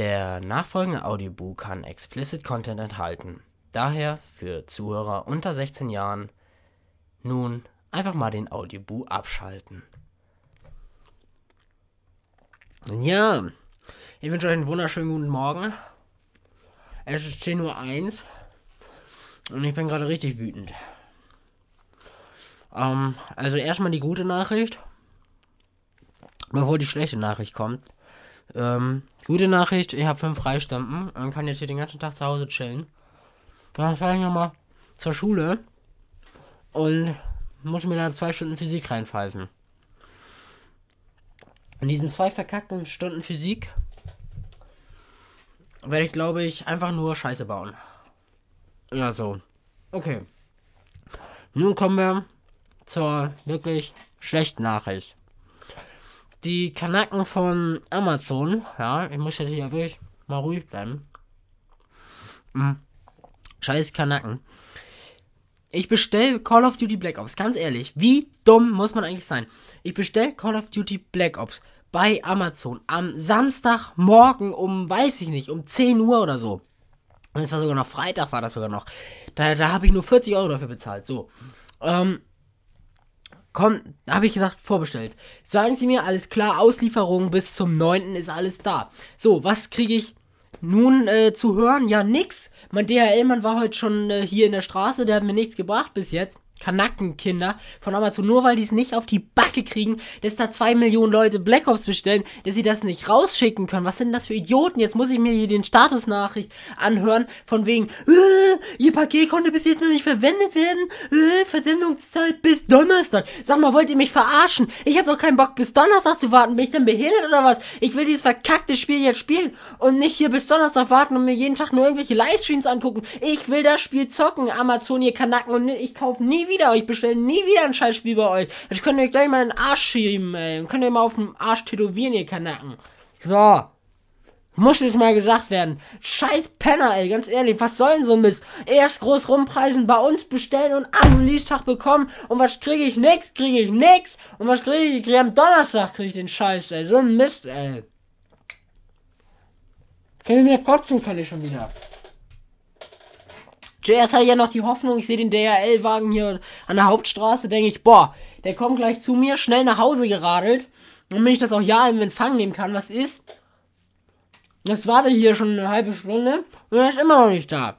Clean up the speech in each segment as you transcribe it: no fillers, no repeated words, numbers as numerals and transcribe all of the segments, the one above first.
Der nachfolgende Audiobook kann explicit Content enthalten. Daher für Zuhörer unter 16 Jahren nun einfach mal den Audiobook abschalten. Ja, ich wünsche euch einen wunderschönen guten Morgen. Es ist 10:01 Uhr und ich bin gerade richtig wütend. Also erstmal die gute Nachricht, bevor die schlechte Nachricht kommt. Gute Nachricht, ich habe 5 Freistunden und kann jetzt hier den ganzen Tag zu Hause chillen. Dann fahre ich nochmal zur Schule und muss mir dann 2 Stunden Physik reinpfeifen. In diesen 2 verkackten Stunden Physik werde ich, glaube ich, einfach nur Scheiße bauen. Ja, so. Okay. Nun kommen wir zur wirklich schlechten Nachricht. Die Kanaken von Amazon, ja, ich muss jetzt hier wirklich mal ruhig bleiben. Scheiß Kanaken. Ich bestelle Call of Duty Black Ops, ganz ehrlich, wie dumm muss man eigentlich sein? Ich bestelle Call of Duty Black Ops bei Amazon am Samstagmorgen um, weiß ich nicht, um 10 Uhr oder so. Und es war sogar noch Freitag, war das sogar noch. Da habe ich nur 40 Euro dafür bezahlt, so. Habe ich gesagt, vorbestellt. Sagen Sie mir, alles klar, Auslieferung bis zum 9. ist alles da. So, was kriege ich nun zu hören? Ja, nix. Mein DHL-Mann war heute schon hier in der Straße, der hat mir nichts gebracht bis jetzt. Kanackenkinder von Amazon, nur weil die es nicht auf die Backe kriegen, dass da 2 Millionen Leute Black Ops bestellen, dass sie das nicht rausschicken können. Was sind das für Idioten? Jetzt muss ich mir hier den Statusnachricht anhören, von wegen, Ihr Paket konnte bis jetzt noch nicht verwendet werden, Versendungszeit bis Donnerstag. Sag mal, wollt ihr mich verarschen? Ich hab doch keinen Bock bis Donnerstag zu warten. Bin ich denn behindert oder was? Ich will dieses verkackte Spiel jetzt spielen und nicht hier bis Donnerstag warten und mir jeden Tag nur irgendwelche Livestreams angucken. Ich will das Spiel zocken, Amazon, ihr Kanacken, und ich kaufe nie wieder, ich bestelle nie wieder ein Scheißspiel bei euch. Das könnt ihr gleich mal in den Arsch schieben, ey. Könnt ihr mal auf den Arsch tätowieren, ihr Kanacken. So. Muss jetzt mal gesagt werden. Scheiß Penner, ey, ganz ehrlich, was soll denn so ein Mist? Erst groß rumpreisen, bei uns bestellen und am Release-Tag bekommen. Und was kriege ich? Nix. Und was kriege ich? Ich kriege am Donnerstag den Scheiß, ey. So ein Mist, ey. Kann ich wieder kotzen, kann ich schon wieder. Zuerst hatte ich ja noch die Hoffnung, ich sehe den DHL-Wagen hier an der Hauptstraße, denke ich, boah, der kommt gleich zu mir, schnell nach Hause geradelt, damit ich das auch ja im Empfang nehmen kann. Was ist? Das warte hier schon eine halbe Stunde und er ist immer noch nicht da.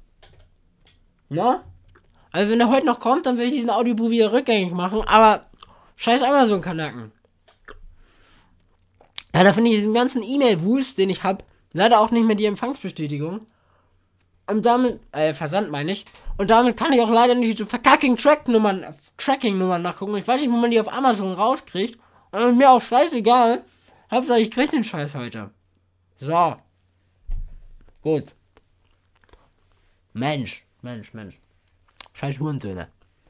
Na? Also wenn er heute noch kommt, dann will ich diesen Audiobook wieder rückgängig machen, aber scheiß Amazon-Kanaken. Ja, da finde ich diesen ganzen E-Mail-Wust, den ich habe, leider auch nicht mehr die Empfangsbestätigung. Und damit, Versand meine ich. Und damit kann ich auch leider nicht so verkacking Tracking-Nummern nachgucken. Ich weiß nicht, wo man die auf Amazon rauskriegt. Und mir auch scheißegal. Hauptsache, ich krieg den Scheiß heute. So. Gut. Mensch. Scheiß Hurensöhne.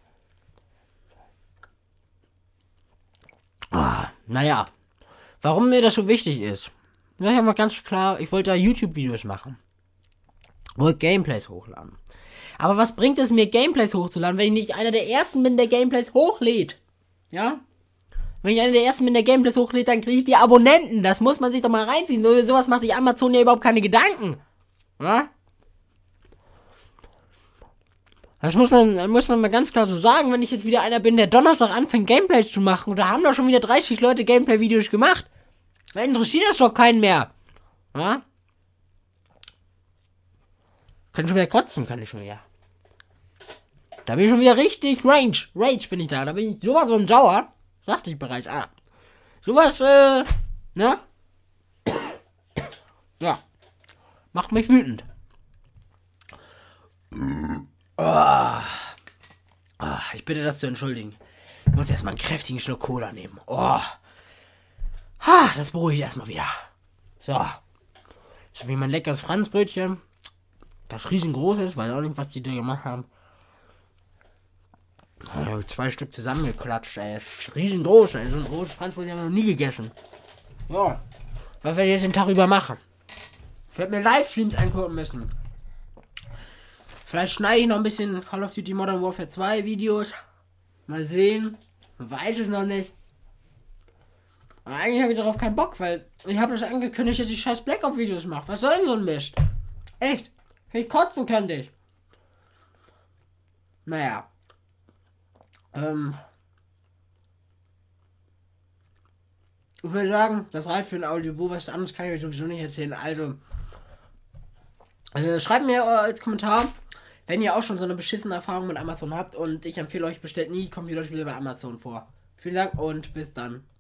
Naja. Warum mir das so wichtig ist. Sag ich mal ganz klar, ich wollte da YouTube-Videos machen. Wollte Gameplays hochladen. Aber was bringt es mir, Gameplays hochzuladen, wenn ich nicht einer der Ersten bin, der Gameplays hochlädt? Ja? Wenn ich einer der Ersten bin, der Gameplays hochlädt, dann kriege ich die Abonnenten. Das muss man sich doch mal reinziehen. Nur sowas macht sich Amazon ja überhaupt keine Gedanken. Ja? Das muss man mal ganz klar so sagen, wenn ich jetzt wieder einer bin, der Donnerstag anfängt, Gameplays zu machen. Und da haben doch schon wieder 30 Leute Gameplay-Videos gemacht. Dann interessiert das doch keinen mehr. Ja? Kann schon wieder kotzen, kann ich schon wieder. Da bin ich schon wieder richtig Rage bin ich da. Da bin ich sowas von sauer. Sagte ich bereits. Sowas, ne? Ja. Macht mich wütend. Ich bitte das zu entschuldigen. Ich muss erstmal einen kräftigen Schluck Cola nehmen. Das beruhigt erstmal wieder. So. Jetzt habe ich mein leckeres Franzbrötchen. Das riesengroß ist, weiß auch nicht, was die da gemacht haben. 2 Stück zusammengeklatscht, ey. Riesengroß, ey. So ein großes Franzbrötchen habe ich noch nie gegessen. So. Was werde ich jetzt den Tag über machen? Ich werde mir Livestreams angucken müssen. Vielleicht schneide ich noch ein bisschen Call of Duty Modern Warfare 2 Videos. Mal sehen. Man weiß es noch nicht. Und eigentlich habe ich darauf keinen Bock, weil ich habe das angekündigt, dass ich scheiß Black Ops Videos mache. Was soll denn so ein Mist? Echt? Kann ich kotzen, kann dich. Naja. Ich würde sagen, das reicht für ein Audiobuch. Was anderes kann ich euch sowieso nicht erzählen. Also, schreibt mir als Kommentar, wenn ihr auch schon so eine beschissene Erfahrung mit Amazon habt. Und ich empfehle euch, bestellt nie Computerspiele bei Amazon vor. Vielen Dank und bis dann.